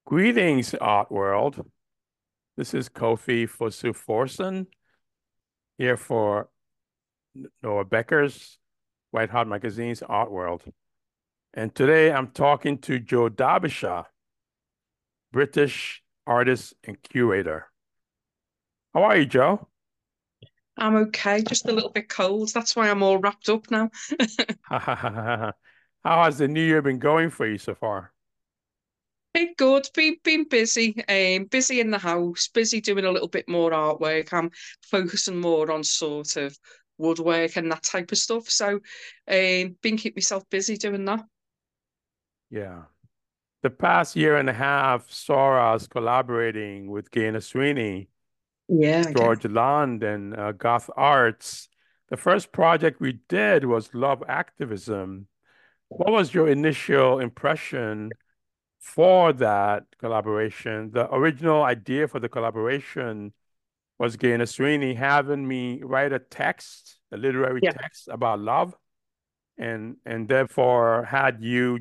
Greetings, art world. This is Kofi Fosu here for Noah Becker's White Hot Magazine's Art World. And today I'm talking to Joe Derbyshire, British artist and curator. How are you, Joe? I'm okay, just a little bit cold. That's why I'm all wrapped up now. How has the new year been going for you so far? Been good, been busy, busy in the house, busy doing a little bit more artwork. I'm focusing more on sort of woodwork and that type of stuff. So, been keep myself busy doing that. Yeah. The past year and a half saw us collaborating with Gaynor Sweeney, Yeah, yeah. George Land, and Goth Arts. The first project we did was Love Activism. What was your initial impression for that collaboration? The original idea for the collaboration was Gaynor Sweeney having me write a text, a literary Yeah. text about love, and therefore had you,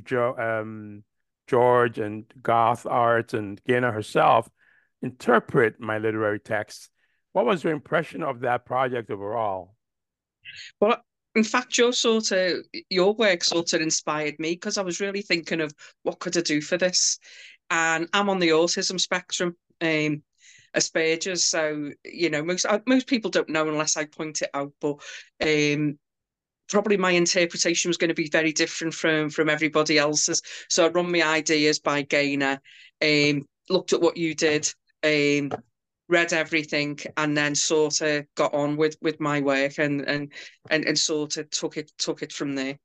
George, and Goth Arts, and Gaynor herself interpret my literary text. What was your impression of that project overall? Well, in fact, your work sort of inspired me because I was really thinking of what could I do for this, and I'm on the autism spectrum, Asperger's. So most people don't know unless I point it out, but um, probably my interpretation was going to be very different from everybody else's. So I run my ideas by Gaynor, looked at what you did, um, read everything, and then sort of got on with my work and sort of took it from there.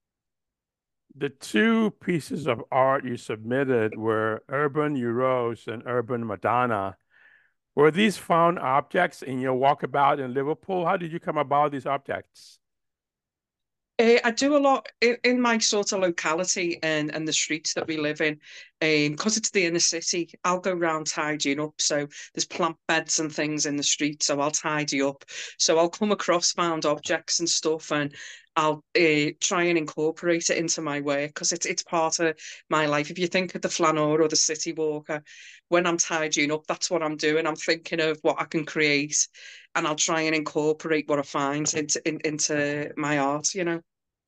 The two pieces of art you submitted were Urban Euros and Urban Madonna. Were these found objects in your walkabout in Liverpool? How did you come about these objects? I do a lot in my sort of locality and the streets that we live in. Because it's the inner city, I'll go round tidying up. So there's plant beds and things in the street, so I'll tidy up. So I'll come across found objects and stuff, and I'll try and incorporate it into my work because it's part of my life. If you think of the flaneur or the city walker, when I'm tidying up, that's what I'm doing. I'm thinking of what I can create, and I'll try and incorporate what I find into my art.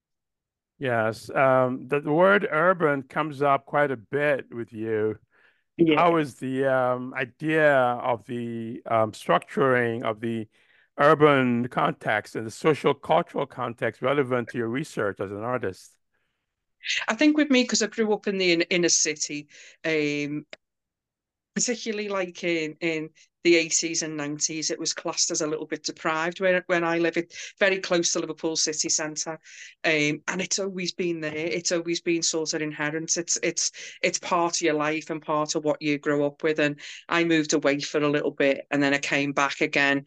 Yes, the word urban comes up quite a bit with you. Yeah. How is the idea of the structuring of the urban context and the social cultural context relevant to your research as an artist? I think with me, because I grew up in the inner city, um, particularly like in the 80s and 90s, it was classed as a little bit deprived when I live it very close to Liverpool city centre. And it's always been there. It's always been sort of inherent. It's part of your life and part of what you grow up with. And I moved away for a little bit and then I came back again.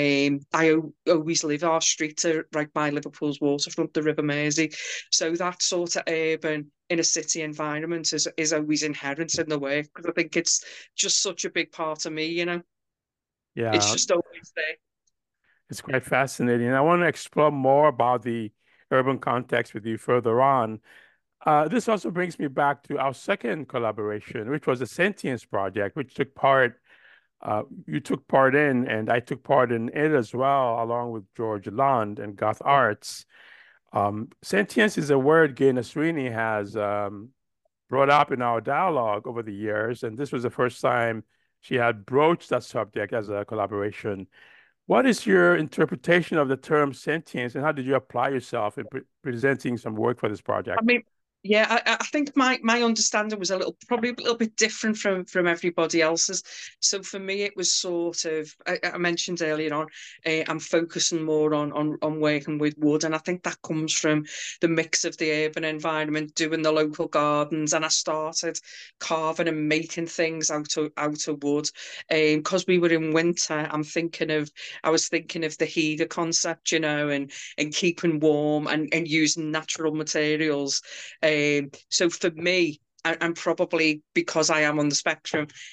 Always live our streets are right by Liverpool's waterfront, the River Mersey. So that sort of urban in a city environment is always inherent in the work because I think it's just such a big part of me. It's Yeah, just always there. it's quite fascinating. I want to explore more about the urban context with you further on. This also brings me back to our second collaboration, which was the Sentience Project, which you took part in, and I took part in it as well, along with George Land and Goth Arts. Sentience is a word Gaynor Sweeney has brought up in our dialogue over the years, and this was the first time she had broached that subject as a collaboration. What is your interpretation of the term sentience, and how did you apply yourself in presenting some work for this I project? mean, yeah, I think my understanding was probably a little bit different from everybody else's. So for me, it was sort of I mentioned earlier on, I'm focusing more on working with wood, and I think that comes from the mix of the urban environment, doing the local gardens, and I started carving and making things out of wood. Because we were in winter, I was thinking of the heater concept, and keeping warm and using natural materials. So for me, and probably because I am on the spectrum,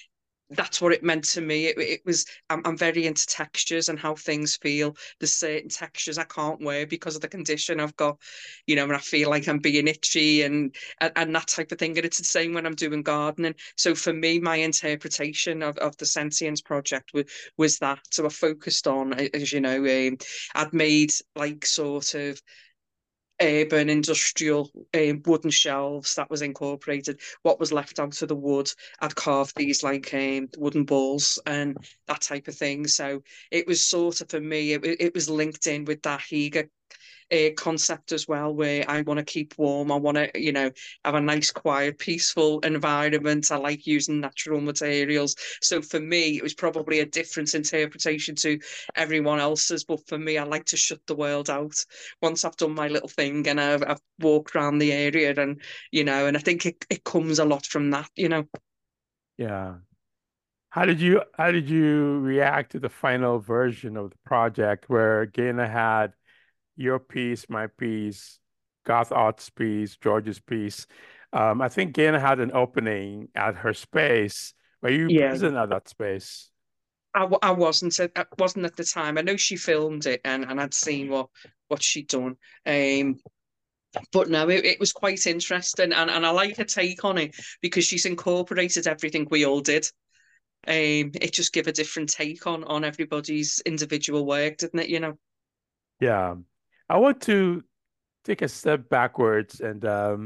that's what it meant to me. It was I'm very into textures and how things feel. There's certain textures I can't wear because of the condition I've got, and I feel like I'm being itchy and that type of thing. And it's the same when I'm doing gardening. So for me, my interpretation of the Sentience project was that. So I focused on, as you know, I'd made like sort of urban industrial wooden shelves that was incorporated. What was left out of the wood, I'd carved these like wooden balls and that type of thing. So it was sort of, for me, it was linked in with that Higa concept as well, where I want to keep warm. I want to, have a nice, quiet, peaceful environment. I like using natural materials. So for me, it was probably a different interpretation to everyone else's. But for me, I like to shut the world out once I've done my little thing and I've walked around the area, and I think it comes a lot from that. Yeah. How did you react to the final version of the project where Gaina had your piece, my piece, Garth Art's piece, George's piece? I think Gaina had an opening at her space. Were you Yeah, present at that space? I wasn't at the time. I know she filmed it and I'd seen what she'd done. Um, but no, it was quite interesting, and I like her take on it because she's incorporated everything we all did. It just give a different take on everybody's individual work, didn't it? Yeah. I want to take a step backwards and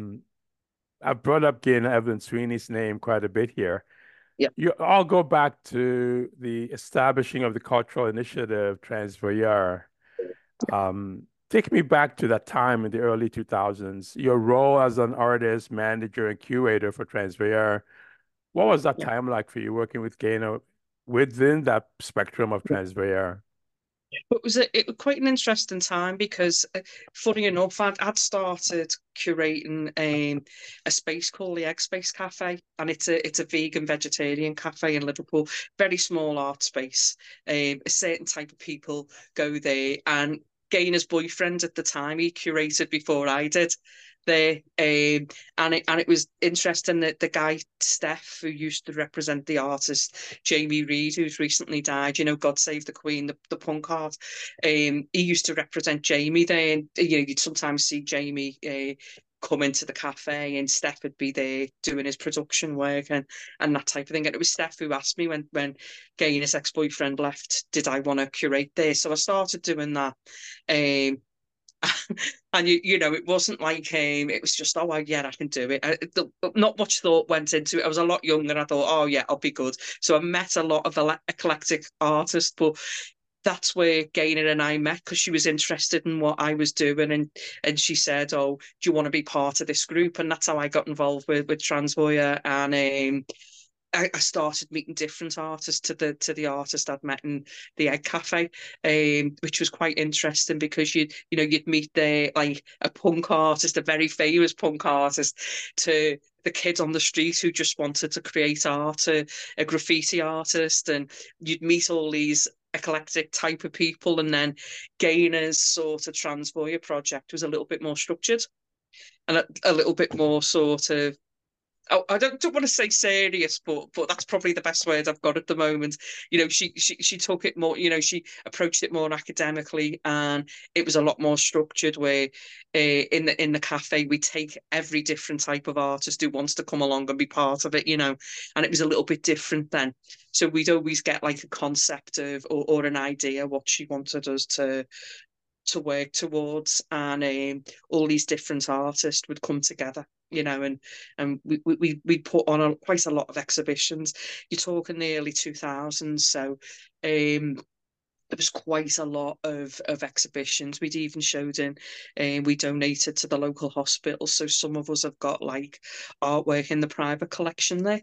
I've brought up Gaina Evelyn Sweeney's name quite a bit here. Yeah, You all go back to the establishing of the cultural initiative Transvoyeur. Take me back to that time in the early 2000s. Your role as an artist, manager, and curator for Transvoyeur. What was that yeah. time like for you working with Gaina within that spectrum of Transvoyeur? But it was quite an interesting time because, funny enough, I'd started curating a space called the Egg Space Cafe, and it's a vegan vegetarian cafe in Liverpool. Very small art space. A certain type of people go there, and Gaina's boyfriend at the time, he curated before I did there. And it was interesting that the guy Steph, who used to represent the artist Jamie Reed, who's recently died, God Save the Queen, the punk art. He used to represent Jamie there, and you'd sometimes see Jamie come into the cafe, and Steph would be there doing his production work and that type of thing. And it was Steph who asked me when Gaina's ex-boyfriend left, did I want to curate this? So I started doing that. Um, and it wasn't like it was just, oh, yeah, I can do it. Not much thought went into it. I was a lot younger. I thought, oh yeah, I'll be good. So I met a lot of eclectic artists, but that's where Gaynor and I met because she was interested in what I was doing, and she said, "Oh, do you want to be part of this group?" And that's how I got involved with Transvoya, and I started meeting different artists to the artist I'd met in the Egg Cafe, which was quite interesting because you'd meet there like a punk artist, a very famous punk artist, to the kid on the street who just wanted to create art, a graffiti artist, and you'd meet all these eclectic type of people, and then Gainer's sort of Transvoya project was a little bit more structured and a little bit more sort of, oh, I don't want to say serious, but that's probably the best word I've got at the moment. She took it more, she approached it more academically, and it was a lot more structured. Where in the cafe we take every different type of artist who wants to come along and be part of it, and it was a little bit different then. So we'd always get like a concept of or an idea what she wanted us to work towards, and all these different artists would come together, and we put on quite a lot of exhibitions. You're talking the early 2000s, so there was quite a lot of exhibitions. We'd even showed in, and we donated to the local hospital, so some of us have got like artwork in the private collection there.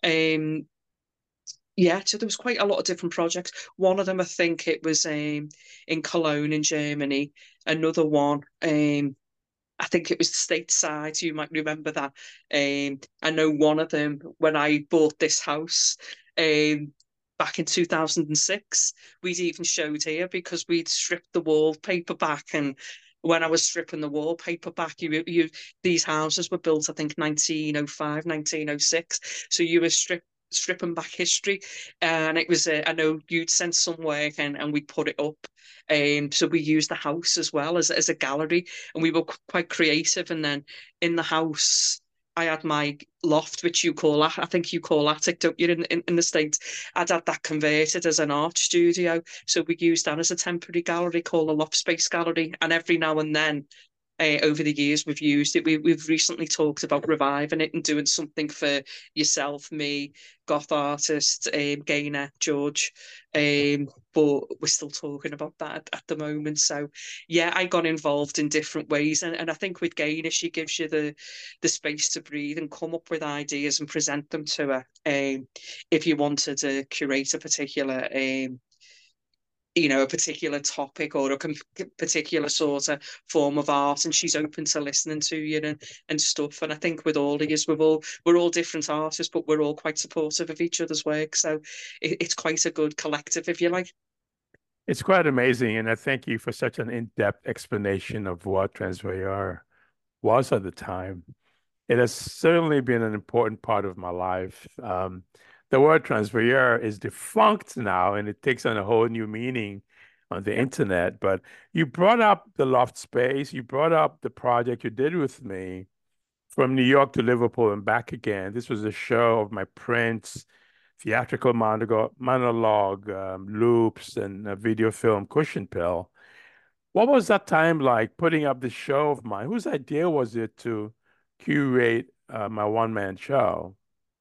Yeah, so there was quite a lot of different projects. One of them, I think it was in Cologne in Germany. Another one, I think it was stateside. You might remember that. I know one of them when I bought this house back in 2006. We'd even showed here because we'd stripped the wallpaper back, and when I was stripping the wallpaper back, these houses were built, I think, 1905, 1906. So you were stripped stripping back history, and it was I know you'd sent some work and we put it up. So we used the house as well as a gallery, and we were quite creative. And then in the house, I had my loft, which you call, I think you call attic, don't you, in the States? I'd had that converted as an art studio. So we used that as a temporary gallery called a loft space gallery. And every now and then, over the years we've used it. We've recently talked about reviving it and doing something for yourself, me, goth artist, Gaynor, George. But we're still talking about that at the moment. So yeah, I got involved in different ways. And I think with Gaynor, she gives you the space to breathe and come up with ideas and present them to her. If you wanted to curate a particular a particular topic or a particular sort of form of art, and she's open to listening to you and stuff. And I think with all of us, we're all different artists, but we're all quite supportive of each other's work. So it's quite a good collective, if you like. It's quite amazing, and I thank you for such an in-depth explanation of what Transvoyeur was at the time. It has certainly been an important part of my life. The word transvoyeur is defunct now, and it takes on a whole new meaning on the internet. But you brought up the loft space, you brought up the project you did with me from New York to Liverpool and back again. This was a show of my prints, theatrical monologue, loops, and a video film, Cushion Pill. What was that time like putting up the show of mine? Whose idea was it to curate my one-man show?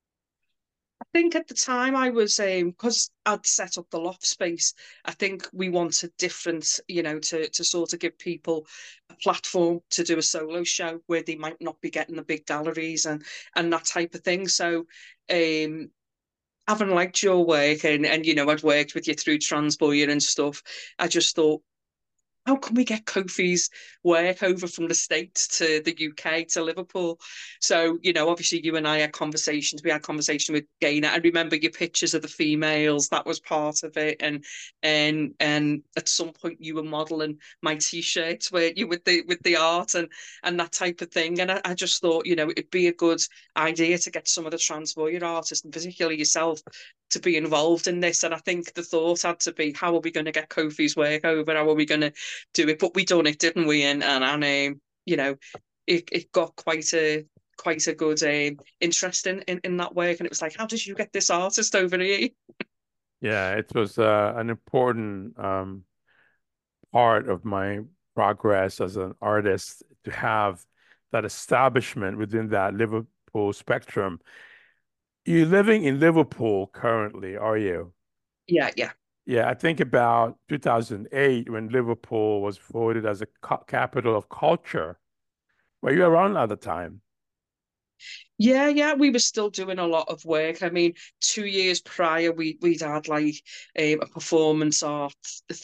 I think at the time I was because I'd set up the loft space. I think we wanted different, to sort of give people a platform to do a solo show where they might not be getting the big galleries and that type of thing. So having liked your work and I'd worked with you through Transboyer and stuff, I just thought, how can we get Kofi's work over from the States to the UK to Liverpool? So, obviously you and I had conversations. We had conversation with Gaynor. I remember your pictures of the females. That was part of it. And at some point you were modelling my t-shirts where you with the art and that type of thing. And I just thought, it'd be a good idea to get some of the Transvoyeur artists, and particularly yourself, to be involved in this. And I think the thought had to be, how are we going to get Kofi's work over? How are we going to do it? But we done it, didn't we? And it got quite a good interest in that work. And it was like, how did you get this artist over here? Yeah, it was an important part of my progress as an artist to have that establishment within that Liverpool spectrum. You're living in Liverpool currently, are you? Yeah, yeah. Yeah, I think about 2008 when Liverpool was voted as a capital of culture. Were you around at the time? Yeah, yeah, we were still doing a lot of work. I mean, 2 years prior, we'd had like a performance art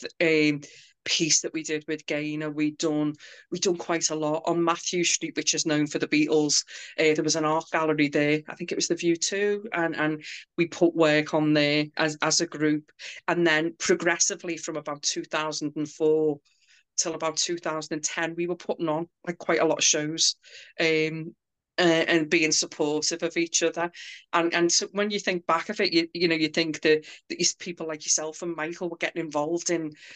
piece that we did with Gaynor. We'd done quite a lot on Matthew Street, which is known for the Beatles. There was an art gallery there. I think it was the View 2, and we put work on there as a group. And then progressively from about 2004 till about 2010, we were putting on like quite a lot of shows. And being supportive of each other, and so when you think back of it, you think that people like yourself and Michael were getting involved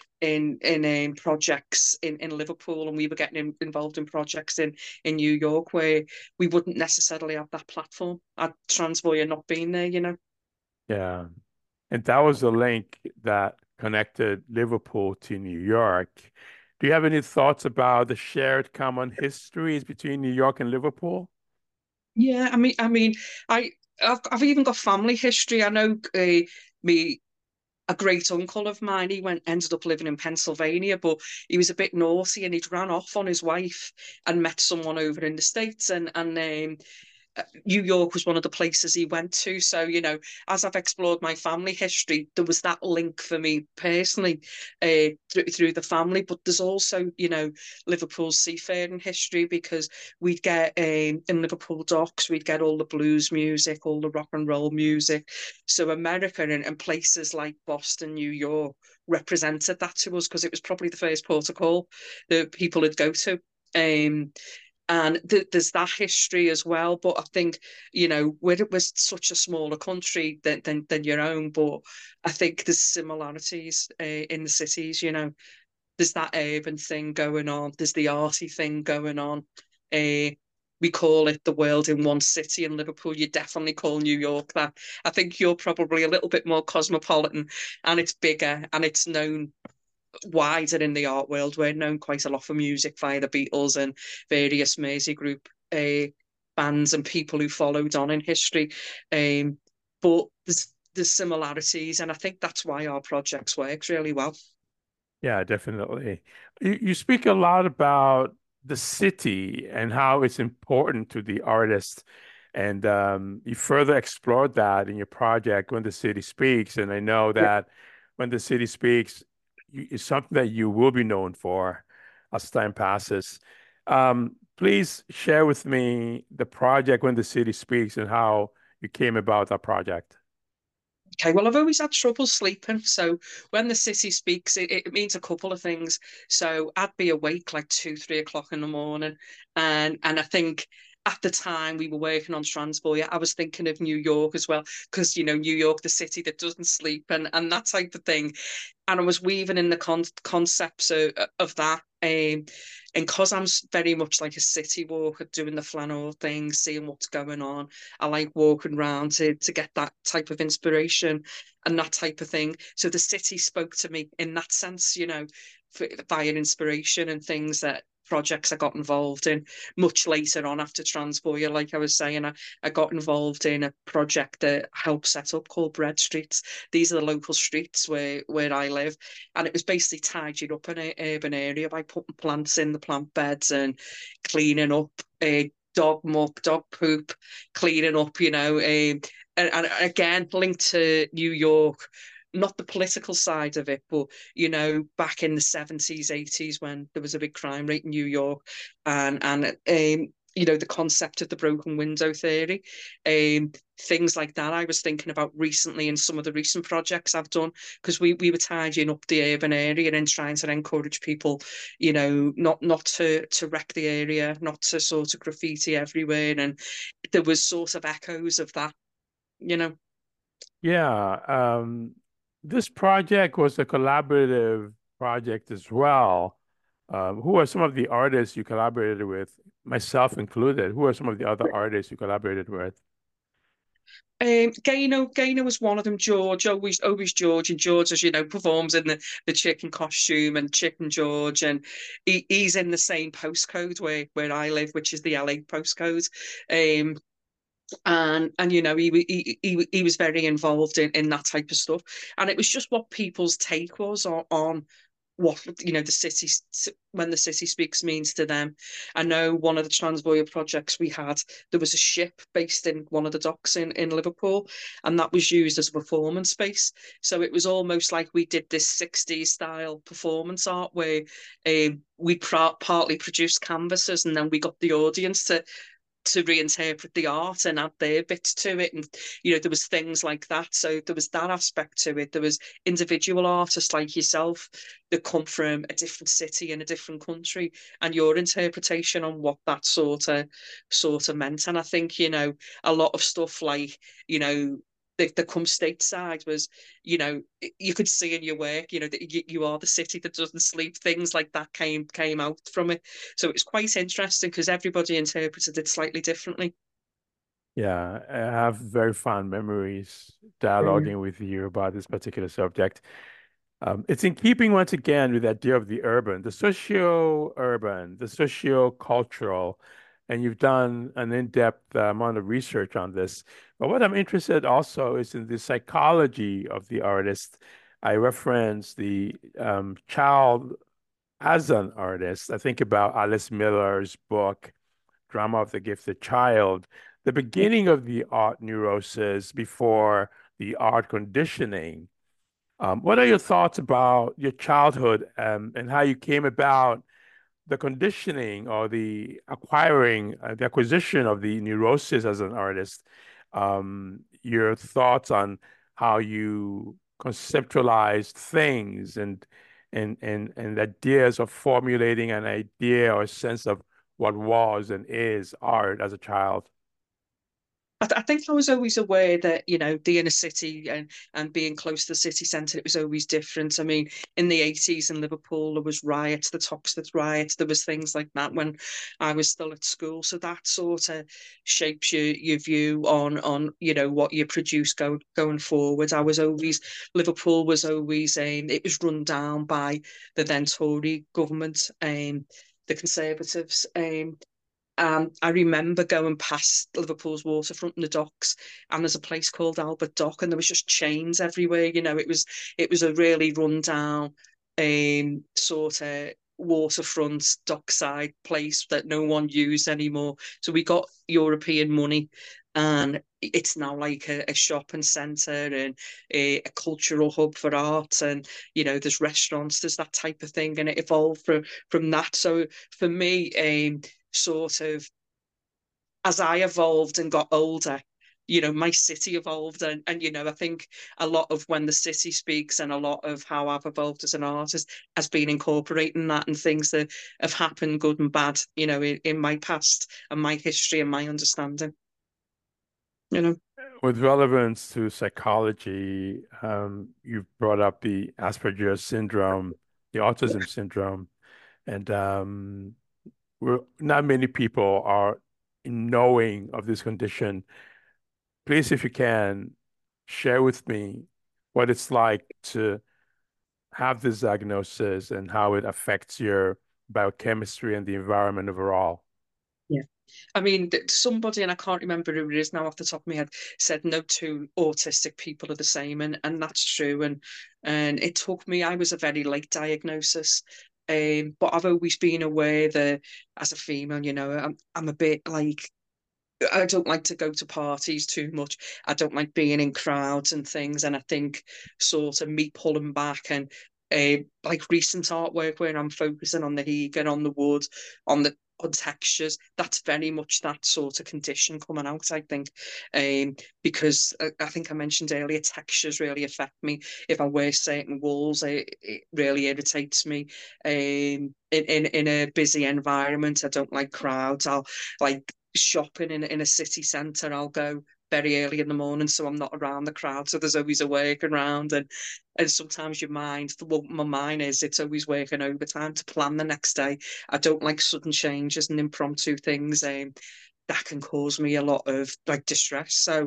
in projects in Liverpool, and we were getting involved in projects in New York, where we wouldn't necessarily have that platform at Transvoyer not being there. Yeah. And that was the link that connected Liverpool to New York. Do you have any thoughts about the shared common histories between New York and Liverpool? Yeah, I mean, I've even got family history. I know me a great uncle of mine. He ended up living in Pennsylvania, but he was a bit naughty and he'd ran off on his wife and met someone over in the States, and New York was one of the places he went to. So, as I've explored my family history, there was that link for me personally through the family. But there's also, Liverpool's seafaring history, because we'd get in Liverpool docks, we'd get all the blues music, all the rock and roll music. So America and places like Boston, New York represented that to us, because it was probably the first port of call that people would go to. Um, And there's that history as well. But I think, we're such a smaller country than your own, but I think there's similarities in the cities. There's that urban thing going on. There's the arty thing going on. Uh, we call it the world in one city in Liverpool. You definitely call New York that. I think you're probably a little bit more cosmopolitan, and it's bigger and it's known wider in the art world. We're known quite a lot for music via the Beatles and various Mersey group bands and people who followed on in history. But there's similarities, and I think that's why our projects works really well. Yeah, definitely. You speak a lot about the city and how it's important to the artist. And you further explored that in your project, When the City Speaks. And I know Yeah. that When the City Speaks is something that you will be known for as time passes. Please share with me the project, When the City Speaks, and how you came about that project. Okay, well, I've always had trouble sleeping. So when the city speaks, it means a couple of things. So I'd be awake like 2, 3 o'clock in the morning. And I think at the time we were working on Transboy, I was thinking of New York as well, because, New York, the city that doesn't sleep and that type of thing. And I was weaving in the concepts of that. And because I'm very much like a city walker, doing the flannel thing, seeing what's going on, I like walking around to get that type of inspiration and that type of thing. So the city spoke to me in that sense, via inspiration and things that projects I got involved in much later on after Transboyer. Like I was saying, I got involved in a project that I helped set up called Bread Streets. These are the local streets where I live. And it was basically tidying up an urban area by putting plants in the plant beds and cleaning up dog muck, dog poop, cleaning up, and again, linked to New York, not the political side of it, but back in the 70s, 80s when there was a big crime rate in New York, and the concept of the broken window theory, things like that. I was thinking about recently in some of the recent projects I've done, because we were tidying up the urban area and trying to encourage people, not to wreck the area, not to sort of graffiti everywhere, and there was sort of echoes of that, you know. Yeah, this project was a collaborative project as well. Who are some of the artists you collaborated with, myself included? Who are some of the other artists you collaborated with? Gaino was one of them. George, always George, and George, as you know, performs in the chicken costume and Chicken George, and he's in the same postcode where I live, which is the LA postcode. Um, and he was very involved in that type of stuff, and it was just what people's take was on what the city, when the city speaks, means to them. I know one of the Transvoya projects we had, there was a ship based in one of the docks in Liverpool, and that was used as a performance space. So it was almost like we did this 60s style performance art where we partly produced canvases, and then we got the audience to reinterpret the art and add their bits to it. And there was things like that, so there was that aspect to it. There was individual artists like yourself that come from a different city in a different country, and your interpretation on what that sort of meant. And I think a lot of stuff like the come stateside was, you could see in your work, that you are the city that doesn't sleep. Things like that came out from it. So it was quite interesting because everybody interpreted it slightly differently. Yeah, I have very fond memories Mm. dialoguing with you about this particular subject. It's in keeping once again with the idea of the urban, the socio-urban, the socio-cultural, and you've done an in-depth amount of research on this. But what I'm interested also is in the psychology of the artist. I reference the child as an artist. I think about Alice Miller's book, Drama of the Gifted Child, the beginning of the art neurosis before the art conditioning. What are your thoughts about your childhood and how you came about the conditioning or the acquisition of the neurosis as an artist? Your thoughts on how you conceptualized things and ideas of formulating an idea or sense of what was and is art as a child? I think I was always aware that, the inner city and being close to the city centre, it was always different. I mean, in the 80s in Liverpool, there was riots, the Toxteth riots, there was things like that when I was still at school. So that sort of shapes your view on what you produce going forward. Liverpool was always, it was run down by the then Tory government, the Conservatives. I remember going past Liverpool's waterfront and the docks, and there's a place called Albert Dock, and there was just chains everywhere. It was a really rundown, sort of waterfront dockside place that no one used anymore. So we got European money, and it's now like a shopping centre and a cultural hub for art, and there's restaurants, there's that type of thing, and it evolved from that. So for me, sort of as I evolved and got older, my city evolved. And I think a lot of when the city speaks and a lot of how I've evolved as an artist has been incorporating that and things that have happened, good and bad, in my past and my history and my understanding, you know. With relevance to psychology, you brought up the Asperger's syndrome, the autism syndrome, and not many people are knowing of this condition. Please, if you can, share with me what it's like to have this diagnosis and how it affects your biochemistry and the environment overall. Yeah. I mean, somebody, and I can't remember who it is now off the top of my head, said no two autistic people are the same, and that's true. And it took me, I was a very late diagnosis. But I've always been aware that as a female, I'm a bit like, I don't like to go to parties too much. I don't like being in crowds and things. And I think sort of me pulling back and like recent artwork where I'm focusing on the Hegan, on the wood, on textures, that's very much that sort of condition coming out, I think. Because I think I mentioned earlier, textures really affect me. If I wear certain wools, it really irritates me. In a busy environment, I don't like crowds. I'll like shopping in a city centre, I'll go very early in the morning so I'm not around the crowd. So there's always a working around, and sometimes your mind, well, my mind is it's always working overtime to plan the next day. I don't like sudden changes and impromptu things. That can cause me a lot of like distress. So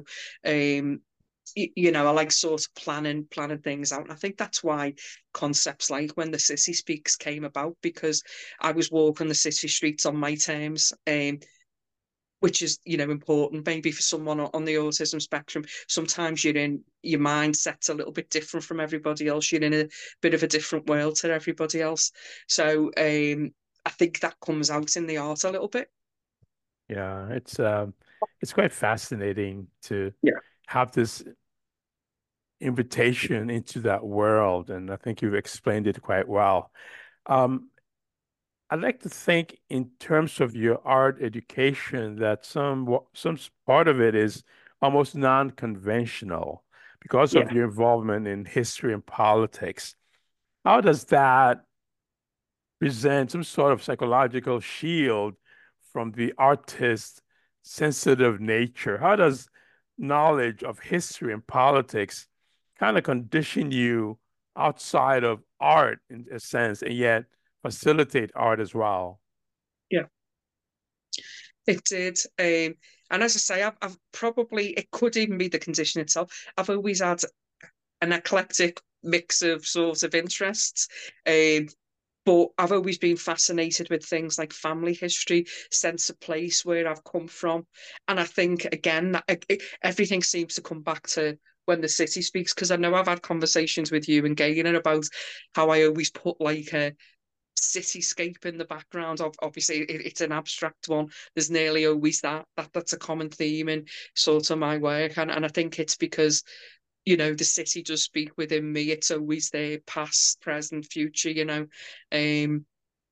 I like sort of planning things out. And I think that's why concepts like when the city speaks came about, because I was walking the city streets on my terms. Which is important maybe for someone on the autism spectrum. Sometimes your mindset's a little bit different from everybody else, you're in a bit of a different world to everybody else. So I think that comes out in the art a little bit. Yeah, it's quite fascinating to Yeah. have this invitation into that world, and I think you've explained it quite well. Um, I'd like to think in terms of your art education that some part of it is almost non-conventional because Yeah. of your involvement in history and politics. How does that present some sort of psychological shield from the artist's sensitive nature? How does knowledge of history and politics kind of condition you outside of art in a sense, and yet facilitate art as well? Yeah, it did. And as I say, I've probably, it could even be the condition itself. I've always had an eclectic mix of sort of interests. Um, But I've always been fascinated with things like family history, sense of place, where I've come from. And I think, again, that everything seems to come back to when the city speaks, because I know I've had conversations with you and Gaynor about how I always put like a cityscape in the background. Obviously, it's an abstract one. There's nearly always that's a common theme in sort of my work. And I think it's because the city does speak within me. It's always there, past, present, future. Um,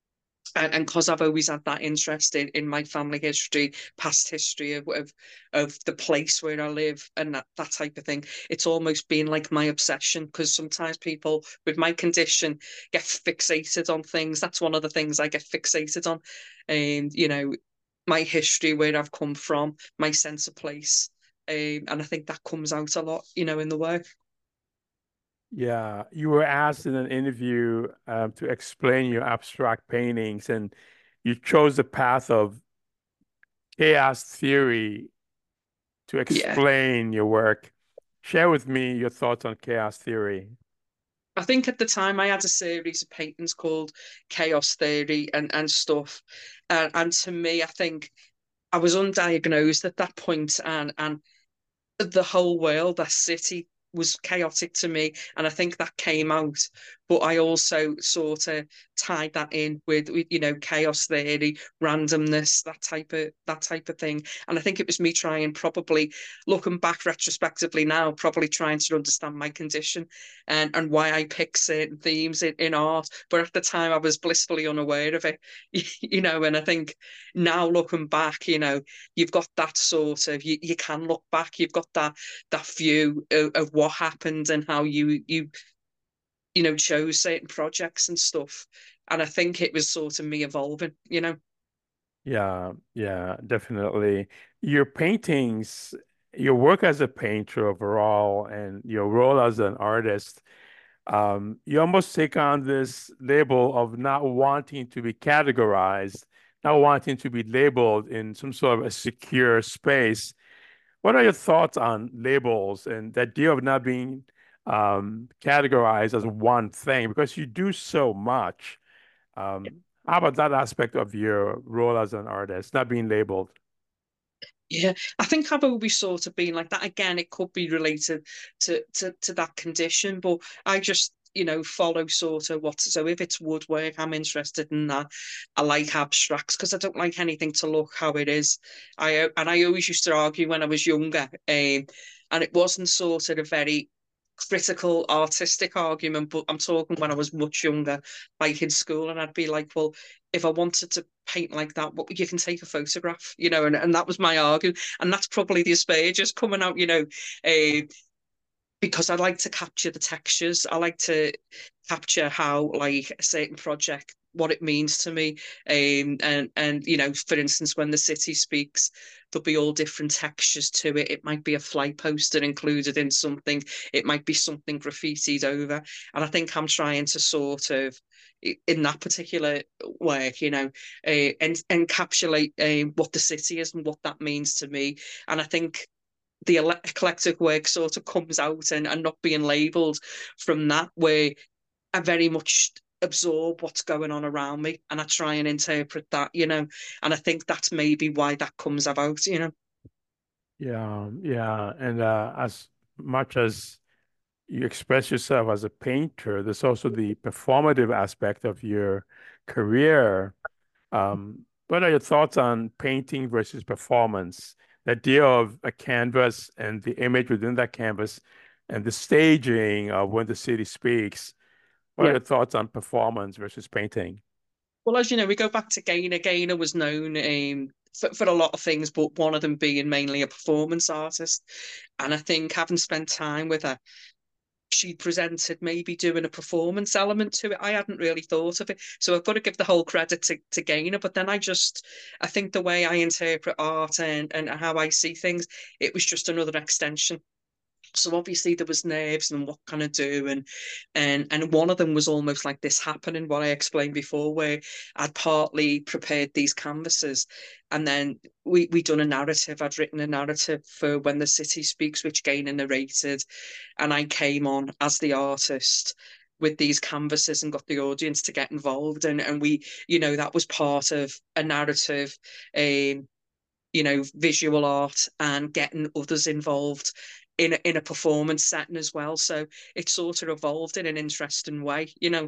and because I've always had that interest in my family history, past history of the place where I live and that type of thing, it's almost been like my obsession. Because sometimes people with my condition get fixated on things. That's one of the things I get fixated on, and my history, where I've come from, my sense of place, and I think that comes out a lot, in the work. Yeah, you were asked in an interview to explain your abstract paintings, and you chose the path of chaos theory to Yeah. explain your work. Share with me your thoughts on chaos theory. I think at the time I had a series of paintings called Chaos Theory and stuff. And to me, I think I was undiagnosed at that point, and the whole world, that city was chaotic to me, and I think that came out. But I also sort of tied that in with chaos theory, randomness, that type of thing. And I think it was me trying, probably looking back retrospectively now, probably trying to understand my condition and why I pick certain themes in art. But at the time, I was blissfully unaware of it, And I think now looking back, you've got that sort of you can look back, you've got that view of what happened and how you chose certain projects and stuff. And I think it was sort of me evolving. Yeah, yeah, definitely. Your paintings, your work as a painter overall, and your role as an artist, you almost take on this label of not wanting to be categorized, not wanting to be labeled in some sort of a secure space. What are your thoughts on labels and the idea of not being categorized as one thing? Because you do so much. How about that aspect of your role as an artist, not being labeled? Yeah, I think I've always sort of been like that. Again, it could be related to that condition, but I just, follow sort of what. So if it's woodwork, I'm interested in that. I like abstracts because I don't like anything to look how it is. I always used to argue when I was younger, and it wasn't sort of a very critical artistic argument, but I'm talking when I was much younger, like in school, and I'd be like, well, if I wanted to paint like that, what you can take a photograph, and that was my argument. And that's probably the Asperger's coming out, uh, because I like to capture the textures. I like to capture how like a certain project, what it means to me. And for instance, when the city speaks, there'll be all different textures to it. It might be a fly poster included in something, it might be something graffitied over. And I think I'm trying to sort of in that particular work, and encapsulate what the city is and what that means to me. And I think the eclectic work sort of comes out and not being labeled from that, where I very much absorb what's going on around me and I try and interpret that. And I think that's maybe why that comes about. Yeah, yeah. And as much as you express yourself as a painter, there's also the performative aspect of your career. What are your thoughts on painting versus performance? The idea of a canvas and the image within that canvas and the staging of when the city speaks. What are Yeah. your thoughts on performance versus painting? Well, as you know, we go back to Gaynor. Gaynor was known for a lot of things, but one of them being mainly a performance artist. And I think having spent time with her, she presented maybe doing a performance element to it. I hadn't really thought of it. So I've got to give the whole credit to Gaynor. But then I think the way I interpret art and how I see things, it was just another extension. So obviously there was nerves and what can I do, and one of them was almost like this happening, what I explained before, where I'd partly prepared these canvases, and then we done a narrative. I'd written a narrative for When the City Speaks, which Gaynor narrated, and I came on as the artist with these canvases and got the audience to get involved, and we, that was part of a narrative, um, visual art and getting others involved in a performance setting as well. So it sort of evolved in an interesting way.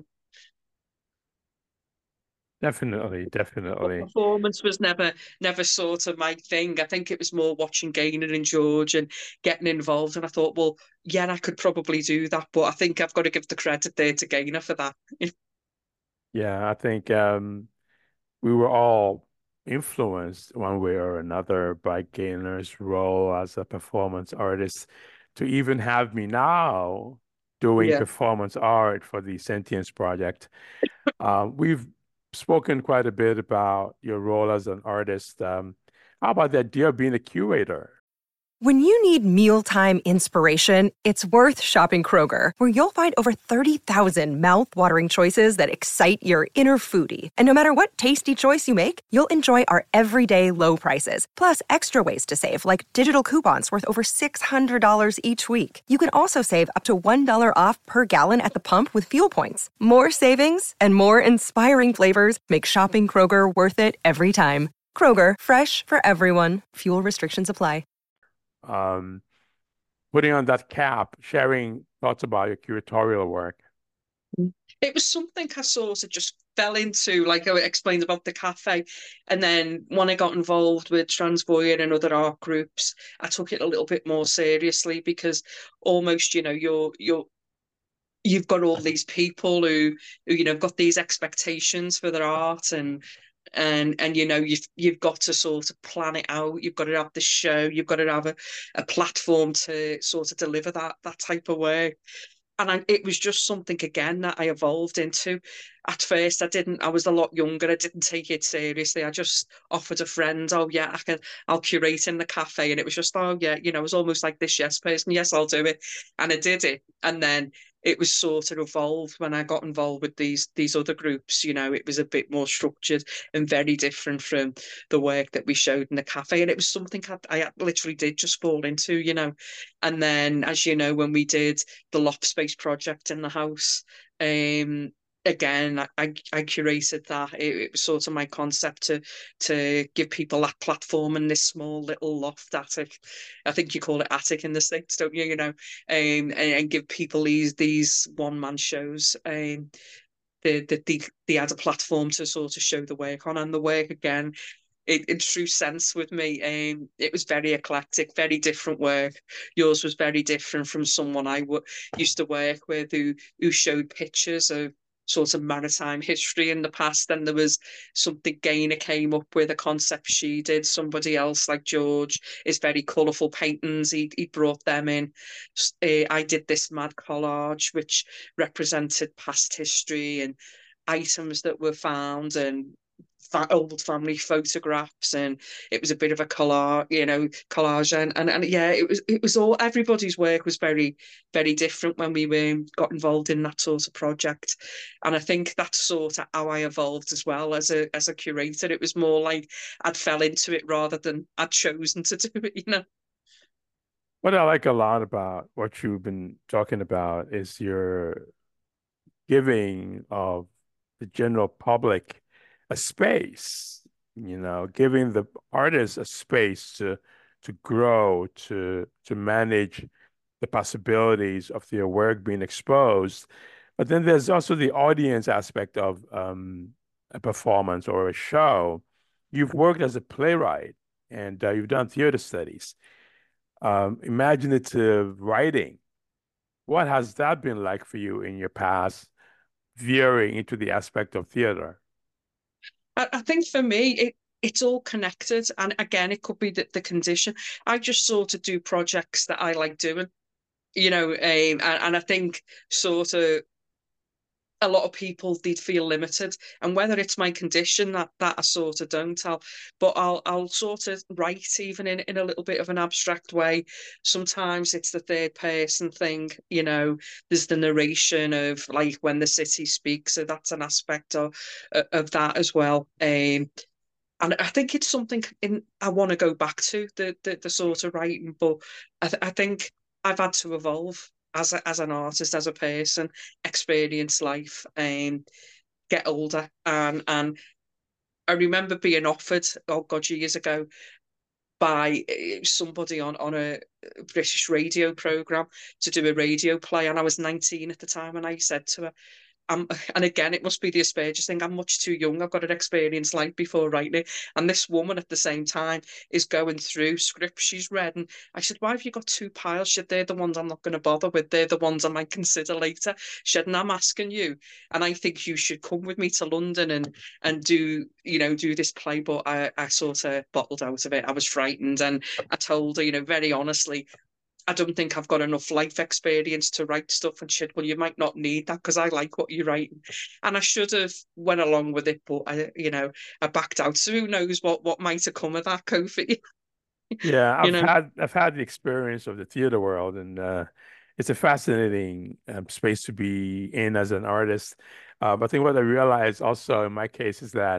Definitely, But definitely. performance was never sort of my thing. I think it was more watching Gaynor and George and getting involved. And I thought, well, yeah, I could probably do that. But I think I've got to give the credit there to Gaynor for that. Yeah, I think we were all influenced one way or another by Gaynor's role as a performance artist to even have me now doing Yeah. performance art for the Sentience Project. We've spoken quite a bit about your role as an artist. How about the idea of being a curator? When you need mealtime inspiration, it's worth shopping Kroger, where you'll find over 30,000 mouth-watering choices that excite your inner foodie. And no matter what tasty choice you make, you'll enjoy our everyday low prices, plus extra ways to save, like digital coupons worth over $600 each week. You can also save up to $1 off per gallon at the pump with fuel points. More savings and more inspiring flavors make shopping Kroger worth it every time. Kroger, fresh for everyone. Fuel restrictions apply. Um, Putting on that cap, sharing thoughts about your curatorial work. It was something I sort of just fell into, like I explained about the cafe. And then when I got involved with Transvoyant and other art groups, I took it a little bit more seriously because almost, you've got all these people who have got these expectations for their art and you've got to sort of plan it out. You've got to have the show, you've got to have a platform to sort of deliver that type of work. And it was just something again that I evolved into. At first, I was a lot younger. I didn't take it seriously. I just offered a friend, oh yeah, I'll curate in the cafe. And it was just, oh yeah, it was almost like this yes person. Yes, I'll do it. And I did it. And then it was sort of evolved when I got involved with these other groups. It was a bit more structured and very different from the work that we showed in the cafe. And it was something I literally did just fall into. And then, as you know, when we did the loft space project in the house, again, I curated that. It was sort of my concept to give people that platform in this small little loft attic. I think you call it attic in the States, don't you? And give people these one man shows. They had a platform to sort of show the work on, and the work again in true sense with me. It was very eclectic, very different work. Yours was very different from someone used to work with who showed pictures of sort of maritime history in the past. And there was something Gaynor came up with, a concept she did. Somebody else like George is very colourful paintings. He brought them in. I did this mad collage which represented past history and items that were found and old family photographs, and it was a bit of a collage, and yeah, it was all, everybody's work was very very different when we got involved in that sort of project. And I think that's sort of how I evolved as well as a curator. It was more like I'd fell into it rather than I'd chosen to do it. What I like a lot about what you've been talking about is your giving of the general public a space, giving the artists a space to grow, to manage the possibilities of their work being exposed. But then there's also the audience aspect of a performance or a show. You've worked as a playwright and you've done theater studies, imaginative writing. What has that been like for you in your past, veering into the aspect of theater? I think for me, it's all connected. And again, it could be the condition. I just sort of do projects that I like doing, and I think sort of a lot of people did feel limited, and whether it's my condition that I sort of don't tell, but I'll sort of write even in a little bit of an abstract way. Sometimes it's the third person thing, there's the narration of like when the city speaks, so that's an aspect of that as well. And I think it's something I want to go back to the sort of writing, but I think I've had to evolve as an artist, as a person, experience life, and get older. And I remember being offered, oh God, years ago, by somebody on a British radio program to do a radio play, and I was 19 at the time, and I said to her, and again, it must be the Asperger's thing. I'm much too young. I've got an experience life before writing it. And this woman at the same time is going through scripts she's read. And I said, why have you got two piles? She said, they're the ones I'm not going to bother with. They're the ones I might consider later. She said, and I'm asking you. And I think you should come with me to London and do, do this play. But I sort of bottled out of it. I was frightened. And I told her, very honestly, I don't think I've got enough life experience to write stuff. And shit, well, you might not need that because I like what you're writing. And I should have went along with it, but I backed out. So who knows what might have come of that, Kofi? Yeah, I've had the experience of the theater world, and it's a fascinating space to be in as an artist. But I think what I realized also in my case is that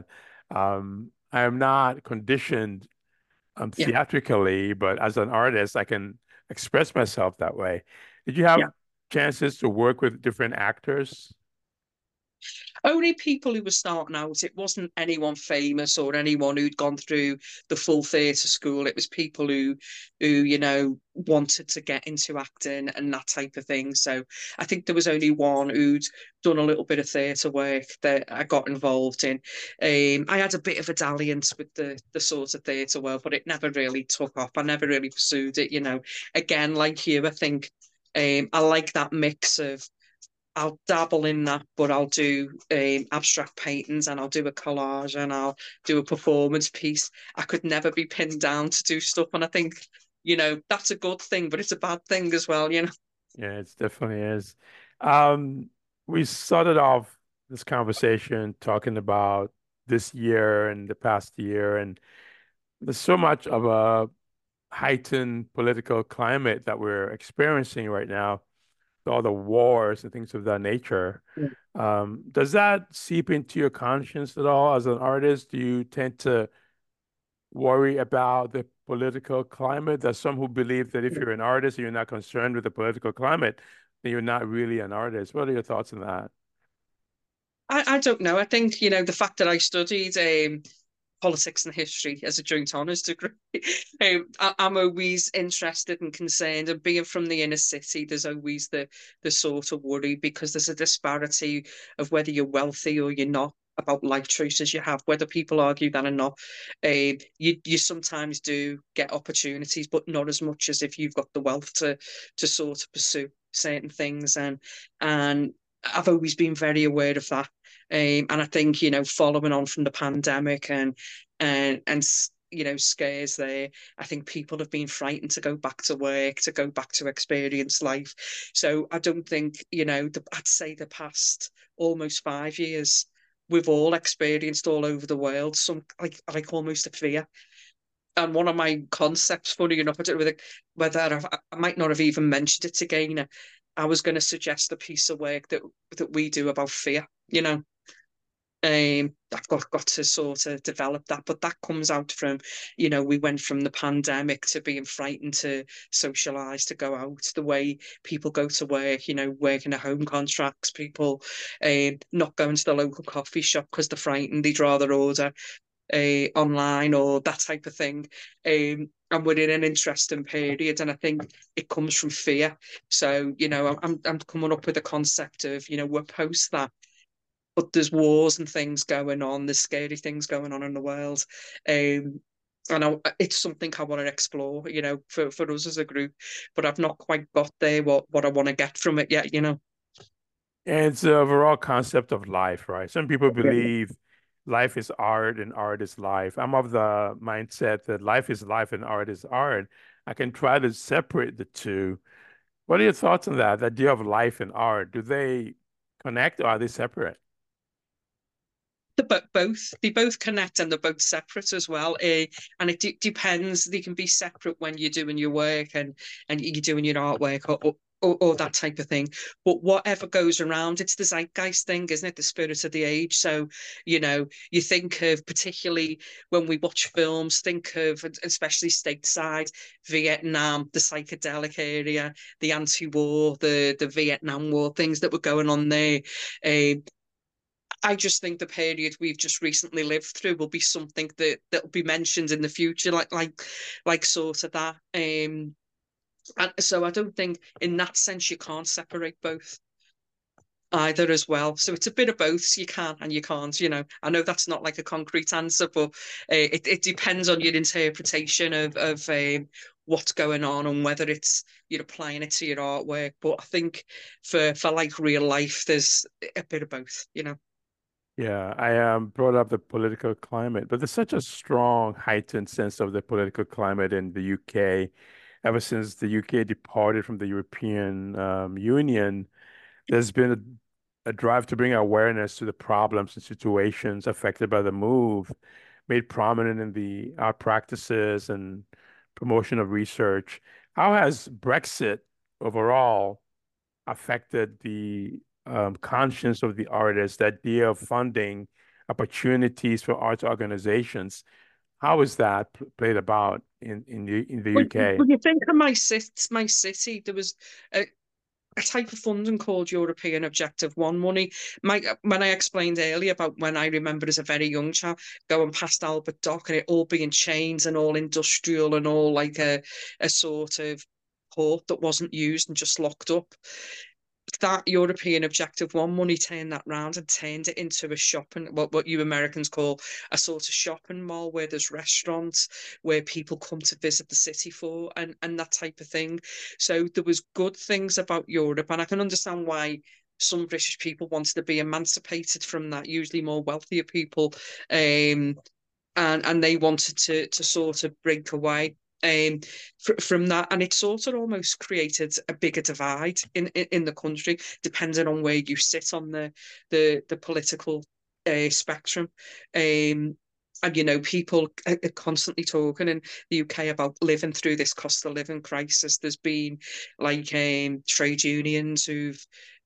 I am not conditioned Yeah, theatrically, but as an artist, I can express myself that way. Did you have yeah. chances to work with different actors? Only people who were starting out. It wasn't anyone famous or anyone who'd gone through the full theatre school. It was people who wanted to get into acting and that type of thing. So I think there was only one who'd done a little bit of theatre work that I got involved in. I had a bit of a dalliance with the sort of theatre world, but it never really took off. I never really pursued it. Again, like you, I think I like that mix of I'll dabble in that, but I'll do abstract paintings and I'll do a collage and I'll do a performance piece. I could never be pinned down to do stuff. And I think, that's a good thing, but it's a bad thing as well. Yeah, it definitely is. Um, we started off this conversation talking about this year and the past year, and there's so much of a heightened political climate that we're experiencing right now, all the wars and things of that nature. Does that seep into your conscience at all as an artist? Do you tend to worry about the political climate? There's some who believe that if you're an artist and you're not concerned with the political climate, then you're not really an artist. What are your thoughts on that? I don't know. I think, the fact that I studied politics and history as a joint honours degree. I'm always interested and concerned, and being from the inner city, there's always the sort of worry because there's a disparity of whether you're wealthy or you're not about life choices you have, whether people argue that or not. You sometimes do get opportunities, but not as much as if you've got the wealth to sort of pursue certain things, and I've always been very aware of that. And I think, following on from the pandemic and scares there, I think people have been frightened to go back to work, to go back to experience life. So I don't think, I'd say the past almost 5 years, we've all experienced all over the world some like almost a fear. And one of my concepts, funny enough, I don't know whether I might not have even mentioned it to Gaynor. I was going to suggest a piece of work that we do about fear. I've got to sort of develop that, but that comes out from, we went from the pandemic to being frightened to socialize, to go out, the way people go to work, working at home contracts, people not going to the local coffee shop because they're frightened, they'd rather order online or that type of thing. And we're in an interesting period, and I think it comes from fear. So, I'm coming up with a concept of, we're post that, but there's wars and things going on. There's scary things going on in the world. It's something I want to explore, for us as a group, but I've not quite got there what I want to get from it yet. And it's the overall concept of life, right? Some people believe life is art and art is life. I'm of the mindset that life is life and art is art. I can try to separate the two. What are your thoughts on that? The idea of life and art, do they connect or are they separate? They both connect and they're both separate as well. And it depends. They can be separate when you're doing your work and you're doing your artwork or that type of thing. But whatever goes around, it's the zeitgeist thing, isn't it? The spirit of the age. So, you think of, particularly when we watch films, think of, especially stateside, Vietnam, the psychedelic area, the anti-war, the Vietnam War, things that were going on there. I just think the period we've just recently lived through will be something that'll be mentioned in the future, like sort of that. And so I don't think, in that sense, you can't separate both. either as well. So it's a bit of both. So you can and you can't, you know. I know that's not like a concrete answer, but it depends on your interpretation of what's going on and whether it's you're applying it to your artwork. But I think for like real life, there's a bit of both, you know. Yeah, I brought up the political climate, but there's such a strong, heightened sense of the political climate in the UK. Ever since the UK departed from the European Union, there's been a drive to bring awareness to the problems and situations affected by the move, made prominent in the art practices and promotion of research. How has Brexit overall affected the conscience of the artist, the idea of funding opportunities for arts organizations? How is that played about in the UK? When you think of my city, there was a type of funding called European Objective One money. When I explained earlier about when I remember as a very young child going past Albert Dock and it all being chains and all industrial and all like a sort of port that wasn't used and just locked up. That European Objective One money turned that round and turned it into a shopping, what you Americans call a sort of shopping mall where there's restaurants where people come to visit the city for and that type of thing. So there was good things about Europe, and I can understand why some British people wanted to be emancipated from that, usually more wealthier people, and they wanted to sort of break away from that, and it sort of almost created a bigger divide in the country, depending on where you sit on the political spectrum. And you know, people are constantly talking in the UK about living through this cost of living crisis. There's been like trade unions who've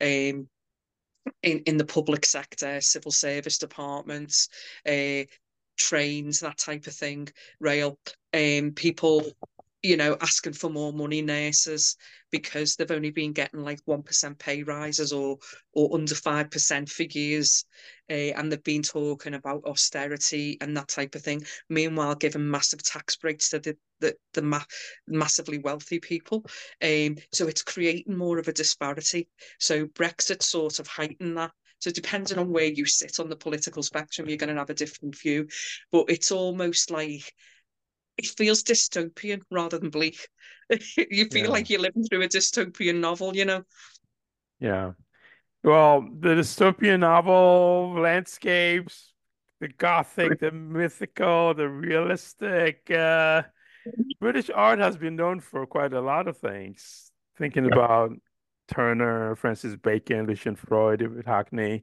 in the public sector, civil service departments, trains, that type of thing, rail, people, you know, asking for more money, nurses, because they've only been getting like 1% pay rises or under 5% for years. And they've been talking about austerity and that type of thing. Meanwhile, giving massive tax breaks to the massively wealthy people. So it's creating more of a disparity. So Brexit sort of heightened that. So depending on where you sit on the political spectrum, you're going to have a different view. But it's almost like it feels dystopian rather than bleak. You feel Yeah. like you're living through a dystopian novel, you know? Yeah. Well, the dystopian novel landscapes, the gothic, the mythical, the realistic. British art has been known for quite a lot of things. Thinking about Turner, Francis Bacon, Lucian Freud, David Hockney.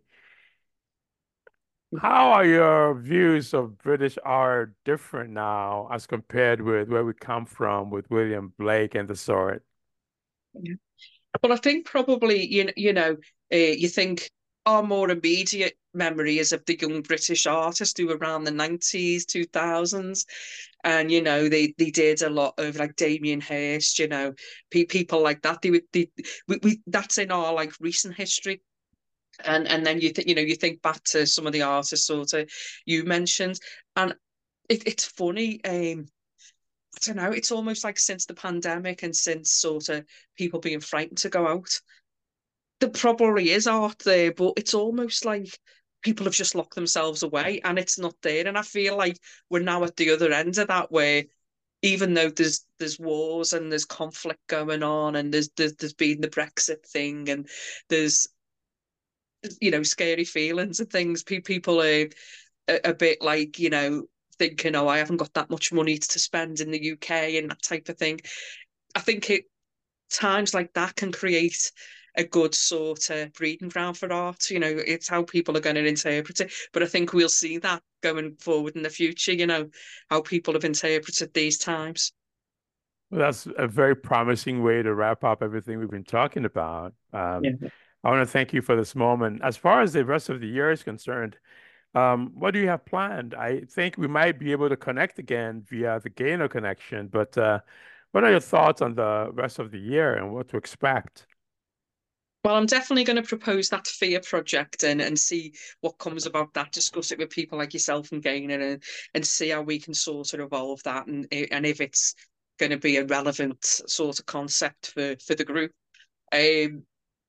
How are your views of British art different now as compared with where we come from with William Blake and the sort? Yeah. Well, I think probably you think our more immediate memory is of the young British artists who were around the 90s, 2000s, and they did a lot of like Damien Hirst, people like that. We that's in our like recent history. And then you think back to some of the artists sort of you mentioned, and it's funny. I don't know. It's almost like since the pandemic and since sort of people being frightened to go out, there probably is art there, but it's almost like people have just locked themselves away and it's not there. And I feel like we're now at the other end of that, where even though there's wars and there's conflict going on and there's been the Brexit thing and there's scary feelings and things, people are a bit like thinking, oh, I haven't got that much money to spend in the UK and that type of thing. I think times like that can create a good sort of breeding ground for art. It's how people are going to interpret it. But I think we'll see that going forward in the future, how people have interpreted these times. Well, that's a very promising way to wrap up everything we've been talking about. Yeah. I want to thank you for this moment. As far as the rest of the year is concerned, what do you have planned? I think we might be able to connect again via the Gainer connection, but what are your thoughts on the rest of the year and what to expect? Well, I'm definitely going to propose that fear project and see what comes about that, discuss it with people like yourself and Gainer and see how we can sort of evolve that and if it's going to be a relevant sort of concept for the group. Um,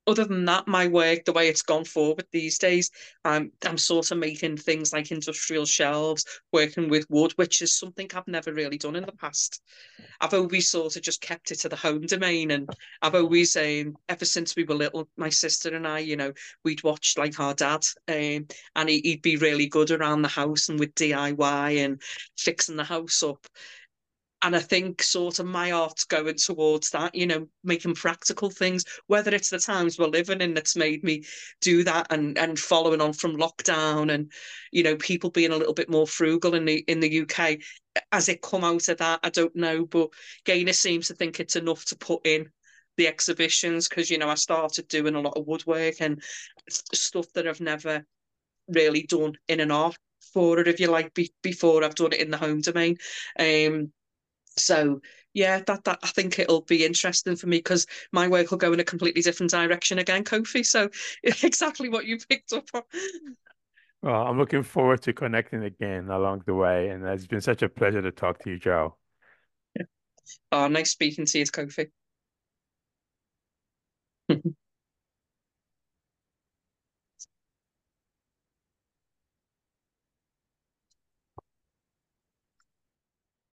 other than that, my work, the way it's gone forward these days, I'm sort of making things like industrial shelves, working with wood, which is something I've never really done in the past. I've always sort of just kept it to the home domain, and I've always, ever since we were little, my sister and I, we'd watch like our dad, and he'd be really good around the house and with DIY and fixing the house up. And I think sort of my art's going towards that, making practical things, whether it's the times we're living in that's made me do that, and following on from lockdown, and, people being a little bit more frugal in the UK. As it come out of that, I don't know, but Gaynor seems to think it's enough to put in the exhibitions, because, I started doing a lot of woodwork and stuff that I've never really done in an art for it, if you like, before I've done it in the home domain. So yeah, that I think it'll be interesting for me, because my work will go in a completely different direction again, Kofi. So exactly what you picked up on. Well, I'm looking forward to connecting again along the way, and it's been such a pleasure to talk to you, Joe. Oh, nice speaking to you, Kofi.